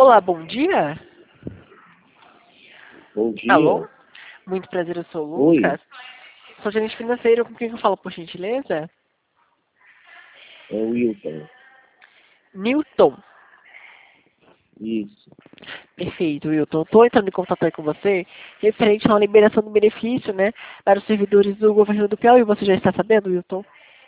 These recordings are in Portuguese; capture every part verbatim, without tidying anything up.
Olá, bom dia. Bom Alô? dia. Muito prazer, eu sou o Oi, Lucas. Sou gerente financeiro, com quem eu falo, por gentileza? é o Wilton. Newton. Isso. Perfeito, Wilton. Estou entrando em contato aí com você referente a uma liberação do benefício, né, para os servidores do governo do Piauí. Você já está sabendo, Wilton?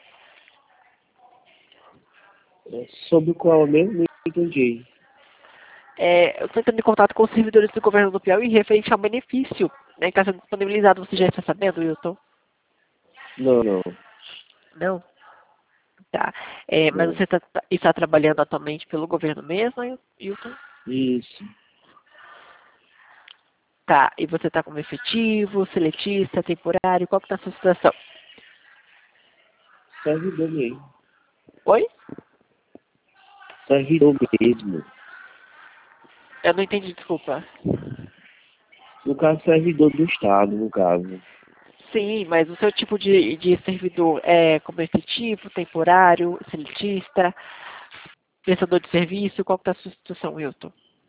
É sobre o qual eu mesmo não entendi. É, eu estou entrando em contato com os servidores do governo do Piauí referente ao benefício, né, que está sendo disponibilizado. Você já está sabendo, Wilton? Não, não, Não? Tá. É, mas não. você tá- tá- está trabalhando atualmente pelo governo mesmo, Wilton? Isso. Tá, e você está como efetivo, seletista, temporário, qual que tá a sua situação? Servidor mesmo. Oi? Servidor mesmo. Eu não entendi, desculpa. No caso, servidor do Estado, no caso. Sim, mas o seu tipo de, de servidor é como efetivo, temporário, seletista, prestador de serviço, qual que tá a sua situação, Wilton?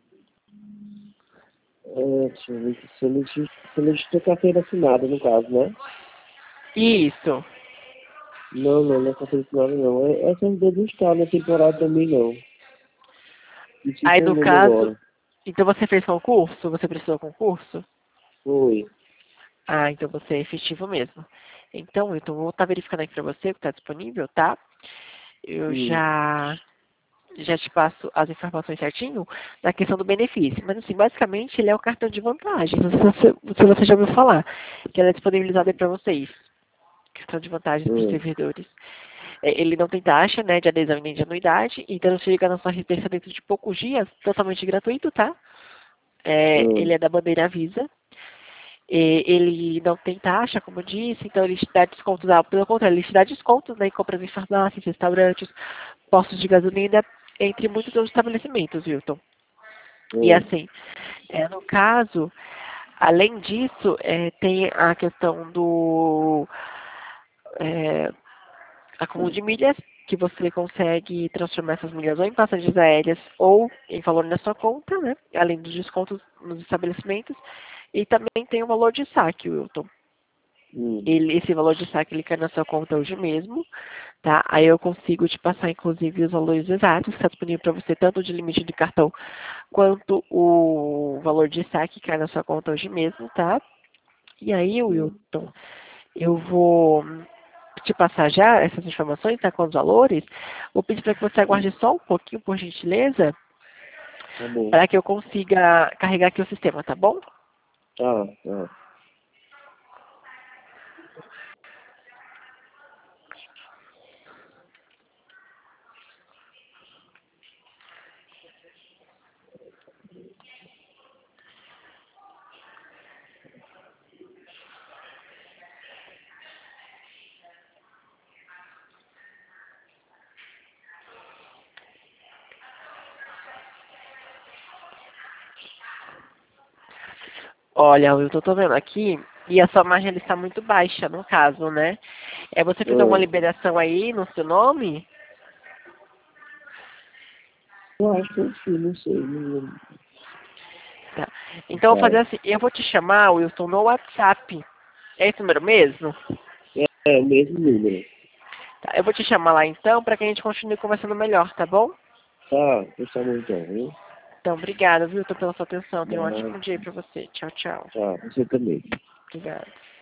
É, deixa eu ver se solicita solicita carteira assinada, no caso, né? Isso. Não, não, não é carteira assinada, não. É, é servidor do Estado, não é temporário também, não. Aí, Esqueci o no nome caso, agora. então você fez concurso? Você prestou concurso? Foi. Ah, então você é efetivo mesmo. Então, Wilton, vou estar verificando aqui para você o que está disponível, tá? Eu Hum. já já te passo as informações certinho da questão do benefício. Mas, assim, basicamente, ele é o cartão de vantagens. Não sei se você, se você já ouviu falar, que ela é disponibilizada para vocês. Questão de vantagens para os Hum. servidores. É, ele não tem taxa, né, de adesão nem de anuidade, então você chega na sua residência dentro de poucos dias, totalmente gratuito, tá? É, Hum. ele é da bandeira Visa. E ele não tem taxa, como eu disse, então ele te dá descontos, ah, pelo contrário, ele te dá descontos, né, em compras em farmácias, restaurantes, postos de gasolina, entre muitos outros estabelecimentos, Wilton. E Hum. assim, é, no caso, além disso, é, tem a questão do é, acúmulo de milhas, que você consegue transformar essas milhas ou em passagens aéreas ou em valor na sua conta, né? Além dos descontos nos estabelecimentos. E também tem o valor de saque, Wilton. Hum. Ele, esse valor de saque ele cai na sua conta hoje mesmo, tá? Aí eu consigo te passar, inclusive, os valores exatos, que está disponível para você, tanto de limite de cartão quanto o valor de saque que cai na sua conta hoje mesmo, tá? E aí, Hum. Wilton, eu vou te passar já essas informações, tá? Com os valores. Vou pedir para que você aguarde só um pouquinho, por gentileza, Tá bom. para que eu consiga carregar aqui o sistema, tá bom? Tá, tá. Olha, eu tô vendo aqui e a sua margem ela está muito baixa, no caso, né? É, você fez alguma Hum. liberação aí no seu nome? Eu acho que eu fui, não sei. Não lembro. Tá. Então, eu vou fazer Tá. assim, eu vou te chamar, Wilson, no WhatsApp. É esse número mesmo? É, é o mesmo número. Tá, eu vou te chamar lá então, para que a gente continue conversando melhor, tá bom? Tá, tá bom então, viu? Então, obrigada, Wilton, pela sua atenção. Tenha um Mas, ótimo dia para você. Tchau, tchau. tá, você também. Obrigada.